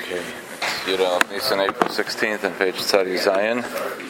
Okay, it's Yudal Nisan, April 16th, on page Tzadi Zion.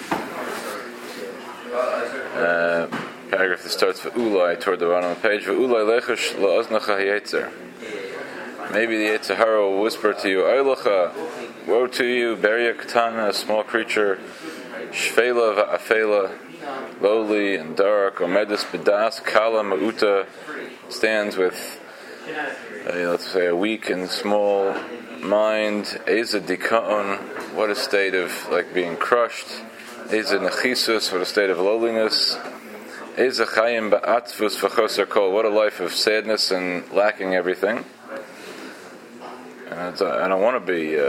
Paragraph that starts V'ulai toward the bottom of the page. V'ulai lechush la'oznacha ha'yetzer. Maybe the Yetzer Hara will whisper to you, Eilacha, woe to you, Beria Katana, a small creature, Shfela va'afela, lowly and dark, Omedis bedas, Kala ma'uta, stands with let's say a weak and small mind. Eza dikaon, what a state of like being crushed. Eza nechisus, what a state of lowliness. Eza chayim ba'atzvus v'choser kol, what a life of sadness and lacking everything. And I don't want to be.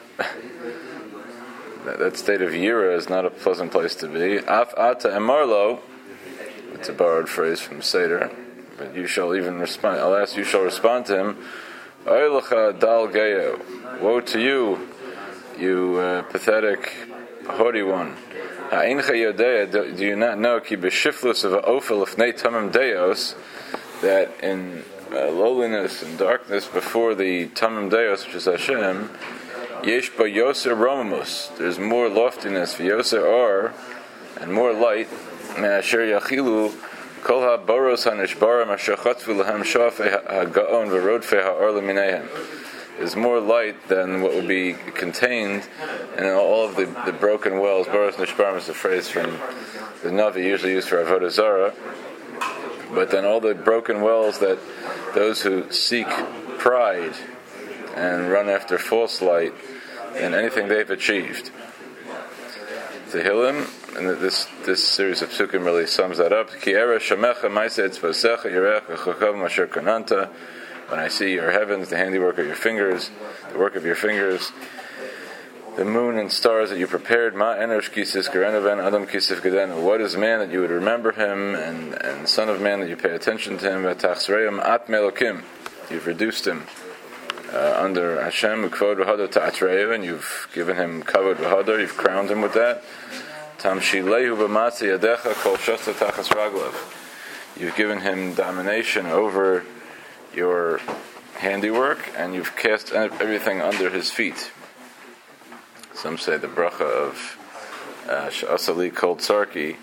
That state of yira is not a pleasant place to be. Af ata emarlo, it's a borrowed phrase from Seder. But you shall even respond. Alas, you shall respond to him. Eilacha dal geyo. Woe to you, you pathetic, haughty one. Ha'incha yodea. Do you not know ki b'shiflus of ha'ofel ifnei tamim deos, that in lowliness and darkness before the tamim deos, which is Hashem, yesh ba yoser romamus. There's more loftiness, v'yoser or, and more light. Me'asher yachilu. Kol ha-boros ha-nishbarim asher chatzvu lahem shafei ha-gaon v'rodfei ha'or l'mineihem. Is more light than what would be contained in all of the broken wells. Boros nishbarim is a phrase from the Navi, usually used for Avodah Zarah. But then all the broken wells that those who seek pride and run after false light and anything they've achieved. Tehillim, and this series of psukim really sums that up. Ki era shamecha ma'aseh tzvasecha yirech v'chochav masher kananta. When I see your heavens, the handiwork of your fingers, the work of your fingers, the moon and stars that you prepared. Ma enosh kisis gerenaven adam kisif gedenu. What is man that you would remember him, and son of man that you pay attention to him? V'tachsreim at melokim. You've reduced him under Hashem, ukvod v'hadar ta'atreu, and you've given him kavod v'hadar. You've crowned him with that. Tamshilehu b'matzi yadecha kol shasta tachas raglav. You've given him domination over your handiwork, and you've cast everything under his feet. Some say the bracha of Sh'asali Kol Tzarki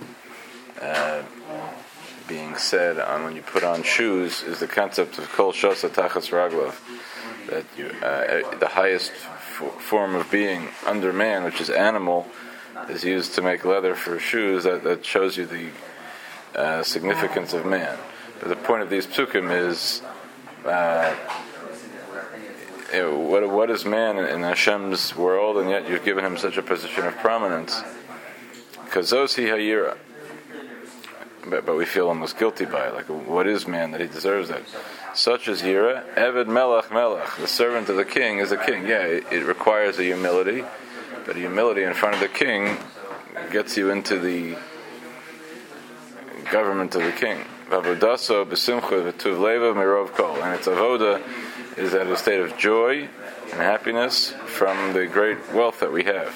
being said on when you put on shoes is the concept of Kol Shasa Tachas Raglav, that you, the highest form of being under man, which is animal, is used to make leather for shoes. That shows you the significance of man. But the point of these psukim is what is man in Hashem's world, and yet you've given him such a position of prominence. Because those he hayira, but we feel almost guilty by it. Like, what is man that he deserves that? Such as yira, Eved Melech Melech, the servant of the king is a king. Yeah, it requires a humility, but a humility in front of the king gets you into the government of the king. Vavodaso b'simcha v'tuv leva mirov kol, and its avoda is at a state of joy and happiness from the great wealth that we have.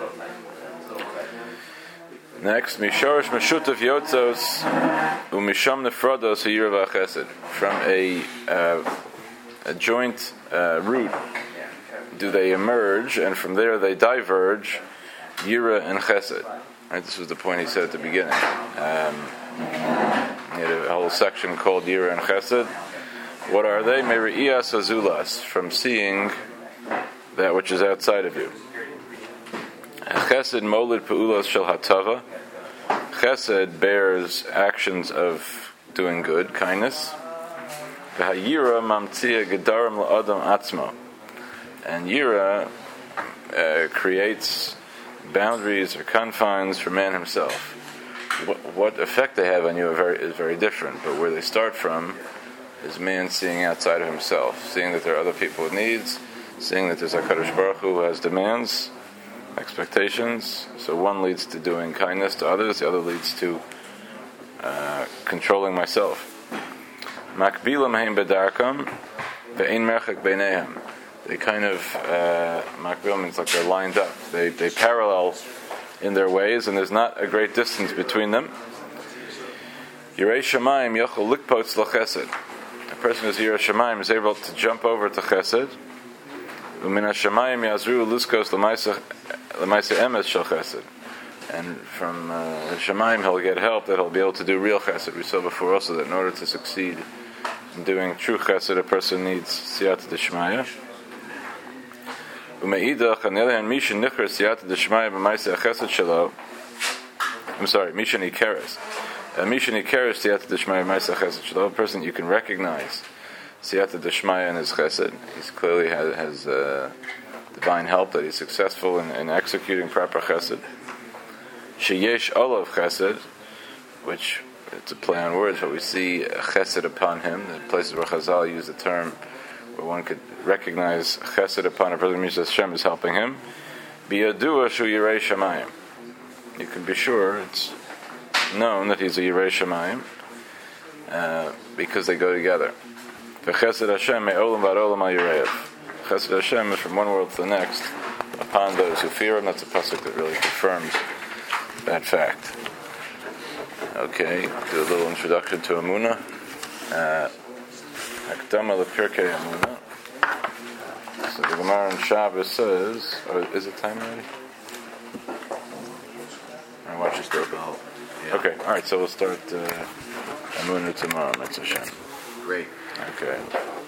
Next, Mishorish Meshutav Yotzos Umisham Nefrados Yira V'Chesed. From a joint root do they emerge, and from there they diverge, Yira and Chesed. Right, this was the point he said at the beginning. He had a whole section called Yira and Chesed. What are they? Me'ri'iyas azulas, from seeing that which is outside of you. Chesed molid pe'ulas shel hatava. Chesed bears actions of doing good, kindness. V'hayira mamtzia gedarim la'adam atzmo. And yira creates boundaries or confines for man himself. What effect they have on you is very different, but where they start from is man seeing outside of himself, seeing that there are other people with needs, seeing that there's a HaKadosh Baruch Hu who has demands, expectations. So one leads to doing kindness to others, the other leads to controlling myself. Makbilam heim bedarkam ve'ein merchak beinehem. They kind of makbil means like they're lined up. They parallel in their ways, and there's not a great distance between them. Yirei Shamayim yochel likpotz l'chesed. A person who's Yirei Shamayim is able to jump over to Chesed. U'min hashamayim yazru liskos l'maisa emes shel chesed. And from Shemayim he'll get help that he'll be able to do real chesed. We saw before also that in order to succeed in doing true chesed, a person needs siyata d'shmaya. U'me'idach, on the other hand, misha nichar siyata d'shmaya b'maisa chesed shelo. I'm sorry, misha nikeres. Misha nikeres siyata d'shmaya b'maisa chesed shelo. A person you can recognize siyata d'shmaya in his chesed. He clearly has divine help, that he's successful in executing proper chesed. Sheyesh olav chesed, which it's a play on words, but we see a chesed upon him. The places where Chazal use the term where one could recognize chesed upon a person, means that Hashem is helping him. Biyadua shu yirei shamayim. You can be sure, it's known that he's a yirei shamayim, because they go together. V'chesed Hashem me'olam v'arolam al yireiv. Chesed Hashem is from one world to the next upon those who fear him. That's a pasuk that really confirms that fact. Okay, do a little introduction to Emunah. Hakdama l'Pirkei Emunah. So the Gemara in Shabbos says, is it time already? I watch this door. Yeah. Okay, alright, so we'll start Emunah tomorrow, Mitzvah Hashem. Great. Okay.